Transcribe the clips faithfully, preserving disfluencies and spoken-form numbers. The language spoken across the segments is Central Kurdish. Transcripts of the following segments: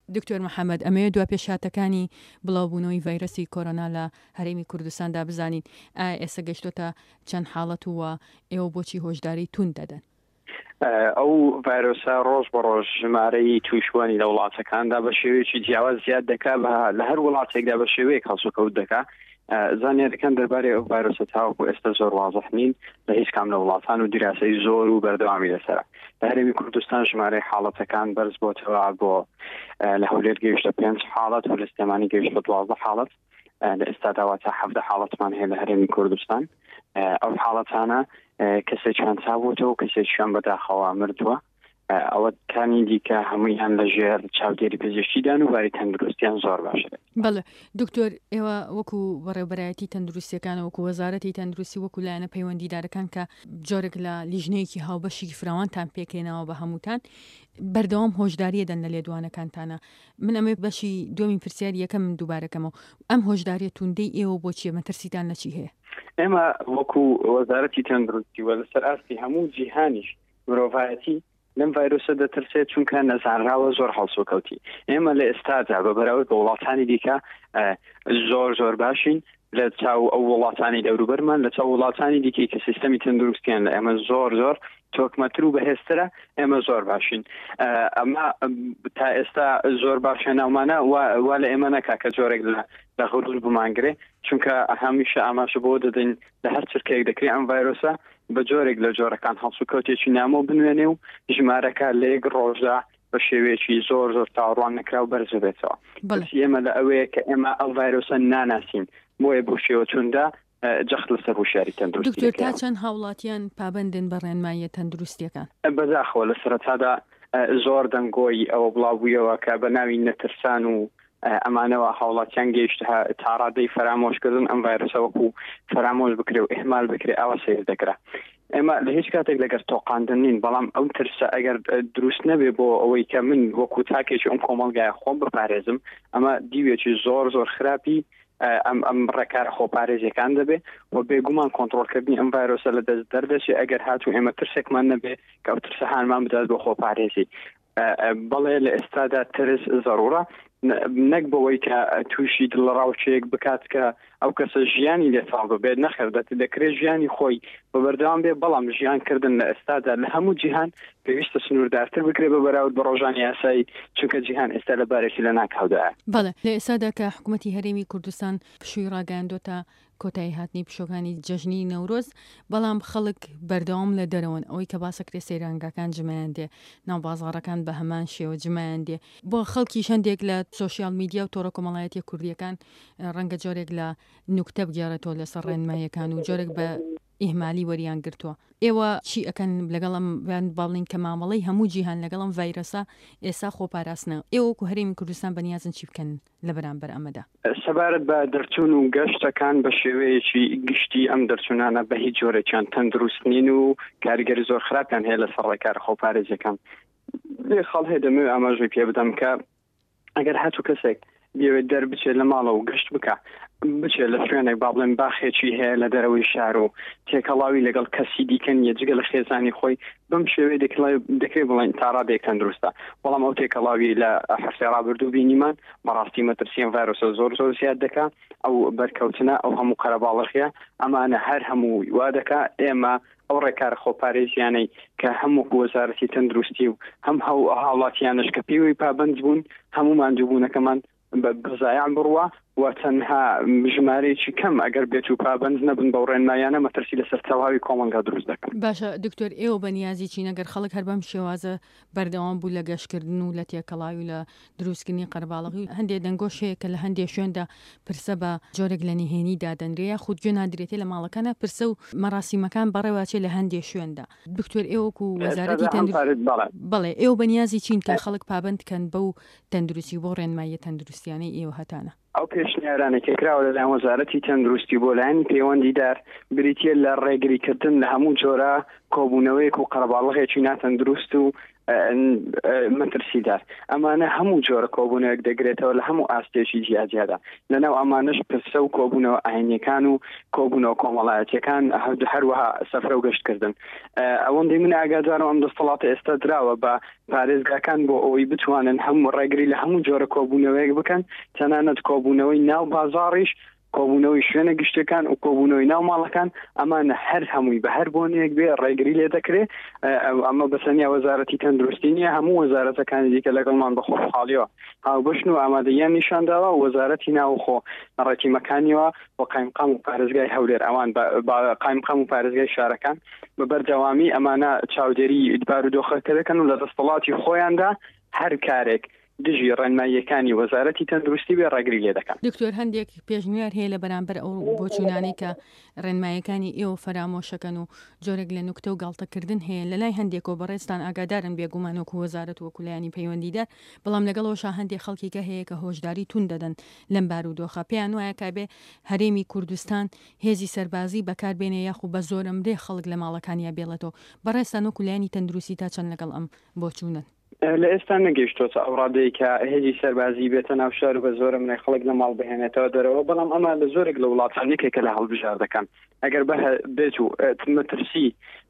دکتۆر محەممەد ئەمەیە دو پێشاتەکانی بڵاوبوونەوەی ڤایرۆسی کۆرۆنا لە هەرێمی کوردستاندا بزانین ئێستا گەشتۆتە چەند حاڵەت وە ئێوە بۆچی هۆشداری تون دەدەن؟ ئەو ڤایرۆسە ڕۆژ بە ڕۆژ ژمارەی تووشوانی لە وڵاتەکاندا بە شێوەیەکی جیاواز زیاد دەکا لە هەر وڵاتێکدا بە شێوەیە هەڵسوکەوت دەکا. زانیاریەکان دەربارەی ئەو ڤایرۆسە تاوەکو ئێستا زۆر واضح نین لە هیچ کام لە وڵاتان و دیراسەی زۆر و بەردەوامی لەسەرە. لە هەرێمی کوردستان ژمارەی حاڵەتەکان بەرز بۆتەوە بۆ لە هەولێر گەیشتە پێنج حاڵەت و لە سلێمانی گەیشت بە دوازدە حاڵەت. لە ئێستا داواتە حەڤدە حاڵەتمان هەیە لە هەرێمی کوردستان. ئەو حاڵەتانە کەسێکیان چاوبووتەوە و کەسێکیان بەداخەوە مردووە. ئەوە کانی دیکە هەموویان لە ژێر چاودێری پزیشکیدان و باری تەندروستیان زۆر باشە. بەڵێ دکتۆر، ئێوە وەکو بەڕێوەبەرایەتی تەندروستیەکانە وەکو وەزارەتی تەندروستی وەکو لایەنە پەیوەندیدارەکان کە جۆرێک لە لیژنەیەکی هاوبەشی فراوانتان پێکێنەوە بە هەمووتان بەردەوام هۆشداریە دەن لە لێدوانەکانتانە. من ئەمێ بەشی دومی پرسیاری یەکەم دووبارەکەمەوە ئەم هۆشداریە توندەی ئێوە بۆچیە مەترسیتان لە چی هەیە؟ ئێمە وەکو وەزارەتی تەندروستی وە لەسەر ئاستی هەموو جیهانیش مرۆڤایەتی لەم ڤایرۆسە دەترسێت چونکە نەزانراوە زۆر هەڵسوکەوتی. ئێمە لە ئێستادا بە بەراورد بە وڵاتانی دیکە زۆر زۆر باشین لە چاو ئەو وڵاتانی دەوروبەرمان لە چاو وڵاتانی دیکەی کە سیستەمی تەندروستیان لە ئێمە زۆر زۆر تۆکمەتر و بەهێزترە ئێمە زۆر باشین. ئەمە تا ئێستا زۆر باشە ناومانە وا لە ئێمە نەکا کە جۆرێک لە غرور بمانگرێ، چونکە هەمیشە ئاماژە بۆ دەدەین لە هەر چرکەیەک دەکرێت ئەم ڤایرۆسە بە جۆرێک لە جۆرەکان هەڵسوکەوتێکی نامۆ بنوێنێ و ژمارەکە لە یەک ڕۆژدا بە شێوەیەکی زۆر زۆر تاوەڕوان نەکرا و بەرز بێتەوە. ئێمە لە ئەوەیە کە ئێمە ئەو ڤایرۆسە ناناسین بۆیە بۆ شێوە چوندا جەخت لەسەر هوشیاری تەندروستی. دکتۆر، تا چەند هاوڵاتیان پابەندن بە ڕێنماییە تەندروستیەکان؟ بەداخەوە لە سەرەتادا زۆر دەنگۆی ئەوە بڵاوبوویەوە کە بە ناوی نەترسان و ئەمانەوە هاوڵاتیان گەیشت تا ڕادەی فەرامۆشکردن ئەم ڤایرۆسە وەکو فەرامۆش بکرێ و ئیحمال بکرێ ئەوە سیر دەکرا. ئێمە لە هیچ کاتێک لەگەر تۆقاندن نین، بەڵام ئەو ترسە ئەگەر دروست نەبێ بۆ ئەوەی کە من وەکو تاکێکی ئەم کۆمەڵگایە خۆم بپارێزم، ئەمە دیوێکی زۆر زۆر خراپی ئەم ئەم ڕێکارە خۆپارێزیەکان دەبێ و بێگومان کۆنتڕۆلکردنی ئەم ڤایرۆسە لە دەست دەردەچێ ئەگەر هاتوو ئێمە ترسێکمان نەبێ کە ئەو ترسە هانمان بدات بۆ خۆپارێزی. بەڵێ لە ئێستادا ترس زەڕورە، نەک بەوەی کە تووشی دڵڕاوچەیەک بکات کە ئەو کەسە ژیانی لێتاڵ ببێت، نەخێردەت دەکرێت ژیانی خۆی بەبەردەوام بێ، بەڵام ژیانکردن لە ئێستادا لە هەموو جیهان پێویستە سنووردارتر بکرێت بە بەراورد بە ڕۆژانی یاسایی، چونکە جیهان ئێستا لە بارێکی لە ناکاودایە. بەڵێ لە ئێستادا کە حکوومەتی هەرێمی کوردستان پشووی ڕاگەاندۆتە کۆتایی هاتنی پشۆکانی جەژنی نەورۆز، بەڵام خەڵک بەردەوام لە دەرەوەن ئەوەی کە باسەکرێ سەیرانگاکان جمایان دێ، ناو بازاڕەکان بە هەمان شێوە جمایان دێ. بۆ خەڵکی شەندێک لە سۆشیال میدیا و تۆڕە کۆمەڵایەتی کوردیەکان ڕەنگە جۆرێک لە نوکتە بگێڕێتەوە لەسەر ڕێنماییەکان و جۆرێک بە ئیهمالی وەریان گرتووە. ئێوە چی ئەکەن لەگەڵم باڵین کە مامەڵەی هەموو جیهان لەگەڵم ڤایرۆسە ئێستا خۆپاراستنە، ئێوە وەکو هەرێمی کوردستان بەنیازن چی بکەن لە بەرامبەر ئەمەدا؟ سەبارەت بە دەرچوون و گەشتەکان بە شێوەیەکی گشتی ئەم دەرچوونانە بە هیچ جۆرێکیان تەندروست نین و کاریگەری زۆر خراپیان هەیە لەسەر ڕێکارە خۆپارێزیەکان. لێ خەڵ هەیە دەمەوێت ئاماژەی پێ بدەم کە ئەگەر هاتوو کەسێک بێوێت دەربچێت لە ماڵە و گەشت بکە، بچێت لە شوێنێک با بڵێن باخێکی هەیە لە دەرەوەی شار و تێکەڵاوی لەگەڵ کەسی دیکەن یەجگە لە خێزانی خۆی، بەم شێوەیە دەکرێت بڵێن تا ڕادێک تەندروستە. بەڵام ئەو تێکەڵاوی لە هەفتەی ڕابردوو بینیمان بەڕاستی مەترسیان ڤایرۆسە زۆر زۆر زیاد دەکا. ئەو بەرکەوتنە ئەو هەموو قەرەباڵغیە ئەمانە هەر هەموو وا دەکا ئێمە ئەو ڕێکارە خۆپارێزیانەی کە هەموو وەزارەتی تەندروستی و هەم هەو هاوڵاتیانش کە پێوەی پابەند بوون هەموو ماندووبوونەکەمان بەزایان بڕوە و تەنها ژمارەیەکی کەم ئەگەر بێت و پابەند نەبن بەو ڕێنمایانە مەترسی لەسەر تەواوی کۆمەڵگا دروست دەکەن. باشە دکتۆر، ئێوە بەنیازی چین ئەگەر خەڵک هەر بەم شێوازە بەردەوام بوو لە گەشتکردن و لە تێکەڵاوی لە دروستکردنی قەرەباڵغی و هەندێک دەنگۆش هەیە کە لە هەندێک شوێندا پرسە بە جۆرێک لە نهێنی دادەنرێ خود گوێ نادرێتێ لە ماڵەکانە پرسە و مەراسیمەکان بەڕێواچێ لە هەندێک شوێندا. دکتۆر، ئێوەکو وەزارەتی تەندروستی بەڵێ ئێوە بەنیازی چین کە خەڵک پابەند کەن بەو تەندروستی بۆ ڕێنماییە تەندروستیانەی ئێوە هەتانە؟ ئەو پێشنیارانە کێکراوە لەلایەن وەزارەتی تەندروستی بۆ لایەن پەیوەندیدار بریتیە لە ڕێگریکردن لە هەموو جۆرە کۆبوونەوەیەک و قەرەباڵغێکی ناتەندروست و مەترسیدار ئەمانە هەموو جۆرە کۆبوونەوەک دەگرێتەوە لە هەموو ئاستێکی جیاجیادا لەناو ئەمانش پرسە و کۆبوونەوە ئاینیەکان و کۆبوونەوە کۆمەڵایەتیەکان هەروەها سەفرە و گەشتکردن ئەوەندەی من ئاگادارم ئەم دەسەڵاتە ئێستا دراوە بە پارێزگاکان بۆ ئەوەی بتوانن هەموو ڕێگری لە هەموو جۆرە کۆبوونەوەیەک بکەن تەنانەت کۆبوونەوەی ناو بازاڕیش کۆبوونەوەی شوێنە گشتەکان و کۆبوونەوەی ناو ماڵەکان ئەمانە هەر هەمووی بە هەر بۆنێک بێ ڕێگری لێ دەکرێت ئەمە بەسەنیا وەزارەتی تەندروستی نیە هەموو وەزارەتەکانی دیکە لەگەڵمان بە خۆشحاڵیەوە هاوبەشن و ئامادەیان نیشانداوە وەزارەتی ناوخۆ ڕێتیمەکانیەوە بۆ قایمقام و پارێزگای هەولێر ئەوان قایمقام و پارێزگای شارەکان بە بەردەوامی ئەمانە چاودێری ئیدبار و دۆخەکە دەکەن و لە دەسەڵاتی خۆیاندا هەر کارێک دژی ڕێنماییەکانی وەزارەتی تەندروستی بێ ڕێگری لێ دەکەن. دکتۆر هەندێک پێشنیار هەیە لە بەرامبەر ئەو بۆچوونانەی کە ڕێنماییەکانی ئێوە فەرامۆشەکەن و جۆرێک لە نوکتە و گاڵتەکردن هەیە لە لای هەندێکەوە بەڕێستان ئاگادارن بێگومانۆک وەزارەت وەکولایانی پەیوەندیدار بەڵام لەگەڵەوەشا هەندێک خەڵکیکە هەیە کە هۆشداری تون دەدەن لەم بارودۆخە پێیان وایە کابێ هەرێمی کوردستان هێزی سەربازی بەکاربێنێ یاخو بە زۆرمرێ خەڵک لە ماڵەکانیا بێڵێتەوە بەڕێستان وەکولایانی تەندروستی تا چەند لەگەڵ ئەم بۆچوونن. لە ئێستا نەگەیشتۆتە ئەو ڕادەیە کە هێزی سەربازی بێتە ناو شار بە زۆرە منە خەڵک لە ماڵ بهێنێتەوە دەرەوە بەڵام ئەمە لە زۆرێک لە وڵاتانێکێکە لە هەڵبژار دەکەن ئەگەر بێت و مەترسی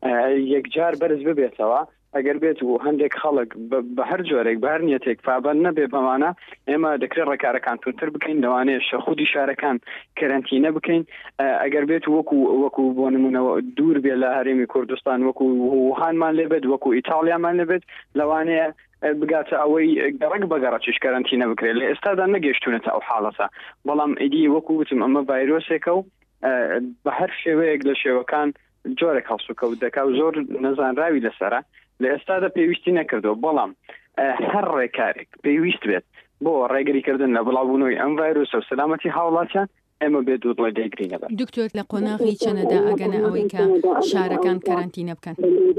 یەکجار بەرز ببێتەوە ئەگەر بێت و هەندێک خەڵک بە هەر جۆرێک بار نیەتێک پابەن نەبێ بەمانە ئێمە دەکرێت ڕێکارەکان تونتر بکەین لەوانەیە شەخودی شارەکان کەرەنتینە بکەین ئەگەر بێت وەکو وەکو بۆ نمونەوە دوور بێ لە هەرێمی کوردستان وەکو ووهانمان لێبێت وەکو ئیتاڵیامان لەبێت لەوانەیە بگاتە ئەوەی گەڕک بەگەڕەچش کەرەنتینە بکرێت لە ئێستادا نەگەیشتونێتە ئەو حاڵەتە بەڵام ئیدی وەکو وتم ئەمە ڤایرۆسێکە و بە هەر شێوەیەک لە شێوەکان جۆرێک هەڵسوکەوت دەکا و زۆر نەزانراوی لەسەرە لە ئێستادا پێویستی نەکردەوە بەڵام هەر ڕێکارێک پێویست بێت بۆ ڕێگریکردن لە بڵاوبوونەوەی ئەم ڤایرۆسە و سەلامەتی هاوڵاتیان ئێمە بێت دوو بڵێ دەیگرینەبێت. دکتۆر لە قۆناغی چەنەدا ئەگەنە ئەوەی کە شارەکان کەرەنتینە بکەن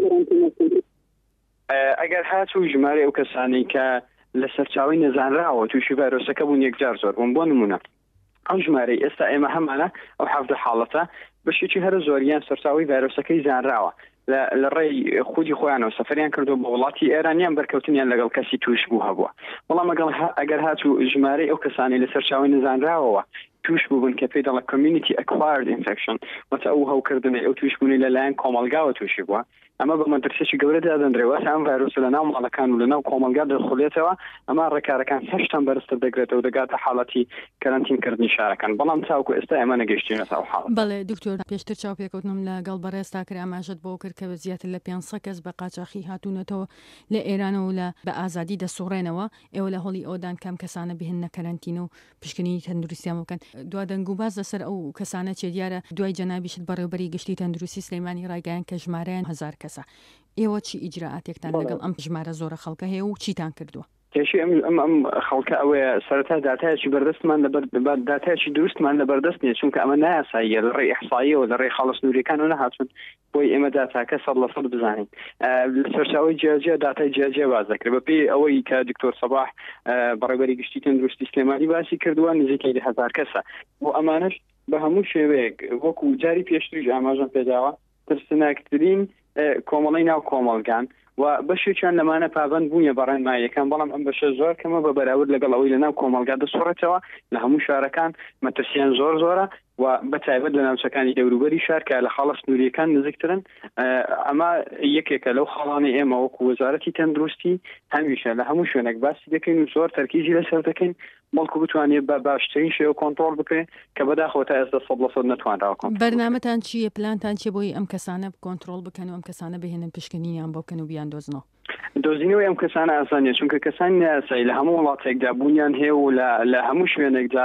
ئەگەر هاتوو ژمارە ئەو کەسانی کە لە سەرچاوی نەزانراوە تووشی ڤایرۆسەکە بوون یەکجار زۆر بوون بۆ نمونە ئەو ژمارەی ئێستا ئێمە هەمانە ئەو حەڤدە حاڵەتە بەشێکی هەر زۆریان سەرچاوی ڤایرۆسەکەی زانراوە لە ڕێی خودی خۆیانەوە سەفەریان کردو بە وڵاتی ئێرانیان بەرکەوتنیان لەگەڵ کەسی توش بوو هەبووە بەڵام ئەگەر هاتوو ژمارەی ئەو کەسانی لە سەرچاوی نەزانراوەوە توش بوون کە پێی دەڵە community acquired infection وەتە ئەو هەوکردنەی ئەو توشبوونی لەلایەن کۆمەلگاوە توشی بووە ئەمە بە مەترسێکی گەورەدا دەدرێت ئەم ڤایرۆسە لە ناو ماڵەکان و لە ناو کۆمەلگا دەخولێتەوە ئەمە ڕێکارەکان هەشتان بەرزتر دەگرێتەوە دەگاتە حاڵەتی کەرەنتینکردنی شارەکان بەڵام تاوکو ئێستا ئێمە نەگەیشتینەوە ئەو حاڵەت. بەڵێ دکتۆر پێشتر چاو پێکەوتنم لەگەڵ بەڕێستا کرا ئاماژەت بۆ کرد کە زیاتر لە پێنجسەد کەس بە قاچاقی هاتوونەتەوە لە ئێرانە و لە بە ئازادی دەسوڕێنەوە ئێوە لە هۆڵی ئەودان کام کەسانە بهێنە کەرەنتین و پشکنی تەندروستیان بکەن دوا دەنگ و باز لەسەر ئەو کەسانە چێ دیارە دوای جەنابیشت بەڕێوەبەری گشتی تەندروستی سلەیمانی ڕایگەیان کە ژمارەیان هەزار کەسە ئێوە چی ئیجراعاتێکتان لەگەڵ ئەم ژمارە زۆرە خەڵکە هەیە و چیتان کردووە؟ کێشی ئەم ئەم خەڵکە ئەوەیە سەرەتا داتایەکی بەردەستمان لەبەر داتایەکی دروستمان لەبەردەست نیە چونکە ئەمە نایاساییە لە ڕێی ئیحساییەوە لە ڕێی خاڵە سنووریەکان و نەهاتوون بۆی ئێمە داتاکە سەد لە سەد بزانین لە سەرچاوی جیاجیا داتای جیاجیا باز دەکرێت بە پێی ئەوەی کە دکتۆر سەباح بەڕێوەبەری گشتی تەندروستی سلێمانی باسی کردووە نزیکەی لە هەزار کەسە بۆ ئەمانش بە هەموو شێوەیەک وەکو جاری پێشتریش ئاماژەم پێداوە ترسناکترین کۆمەڵی ناو کۆمەڵگان و بەشێکیان لەمانە پابند بوونیە بە ڕێنماییەکان بەڵام ئەم بەشە زۆر کەمە بە بەراورد لەگەڵ ئەوەی لە ناو کۆمەڵگا دەسوڕێتەوە لە هەموو شارەکان مەترسیان زۆر زۆرە و بەتایبەت لە ناوچەکانی دەوروبەری شار کە لە خاڵە سنووریەکان نزیکترن ئەمە یەکێکە لەو خاڵانی ئێمە وەکو وەزارەتی تەندروستی هەمیشە لە هەموو شوێنێک باسی دەکەین و زۆر تەرکیزی لەسەر دەکەین بەڵکو بتوانێت بە باشترین شێوە کۆنتڕۆڵ بکرێت کە بەداخەوە تا ئێستا سەد لە سەد نەتوانراوە کۆنتڕۆڵ. بەرنامەتان چییە پلانتان چیە بۆی ئەم کەسانە کۆنتڕۆڵ بکەن و ئەم کەسانە بهێنن پشکنینیان بۆ بکەن و بیان دۆزنەوە؟ دۆزینەوەی ئەم کەسانە ئاسانیە چونکە کەسانی نایاسایی لە هەموو وڵاتێکدا بوونیان هەیە و لە هەموو شوێنێکدا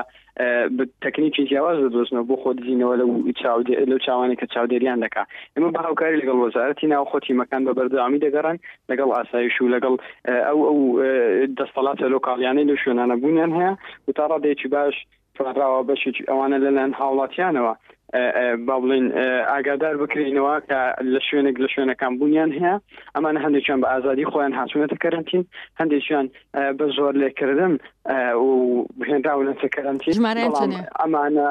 تەکنیکی جیاواز دەدۆزنەوە بۆ خۆ دزینەوە لەو چاوانی کە چاودێریان دەکات ئێمە بە هاوکاری لەگەڵ وەزارەتی ناوخۆتی مەکان بە بەردەوامی دەگەڕن لەگەڵ ئاسایش و لەگەڵ ئەو ئەو دەسەڵاتە لۆکاڵیانەی لە شوێنانە بوونیان هەیە و تا ڕادێکی باش فراوە بەشێکی ئەوانە لەلایەن هاوڵاتیانەوە با بڵین ئاگادار بکرینەوە کە لە شوێنێک لە شوێنەکان بوونیان هەیە ئەمانە هەندێکیان بە ئازادی خۆیان هاتوونەتە کەرەنتین هەندێکیان بە زۆر لێکردن و هێنراونەتە کەرەنتین ئەمانە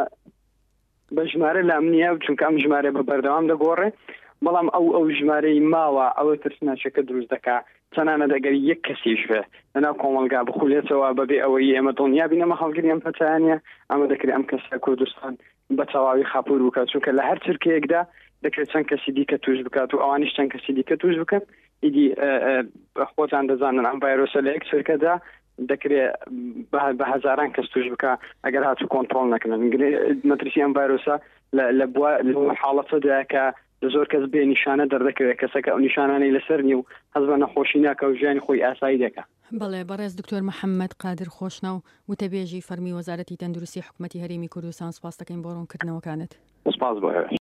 بە ژمارە لام نییە چونکە ئەم ژمارە بە بەردەوام دەگۆڕێ بەڵام ئەو ئەو ژمارەی ماوە ئەوە ترسناچەکە دروست دەکات تەنانەت ئەگەر یەک کەسیش بێ لەناو کۆمەلگا بخولێتەوە بەبێ ئەوەی ئێمە دڵنیا بینەمە هەڵگری ئەم پەتانە ئەمە دەکرێت ئەم کەسە کوردستان بە تەواوی خاپور بکات چونکە لە هەر چرکەیەکدا دەکرێت چەند کەسی دیکە توش بکات و ئەوانیش چەند کەسی دیکە توش بکەن ئیدی خۆتان دەزانن ئەم ڤایرۆسە لە یەک چرکەدا دەکرێت بە هەزاران کەس توش بکە ئەگەر هاتو کۆنتڕۆڵ نەکەن مەترسی ئەم ڤایرۆسە لە حاڵەتەدا کە زۆر کەس بێ نیشانە دەردەکەوێت کەسەکە ئەو نیشانانەی لەسەر نی و هەز بە نەخۆشی ناکە و ژیانی خۆی ئاسایی دەکە. بەڵێ بەڕێز دکتۆر محەممەد قادر خۆشنە و وتەبێژی فەرمی وەزارەتی تەندروستی حکوومەتی هەرێمی کوردستان سپاس دەکەین بۆ ڕوونکردنەوەکانت. سپاس بۆ.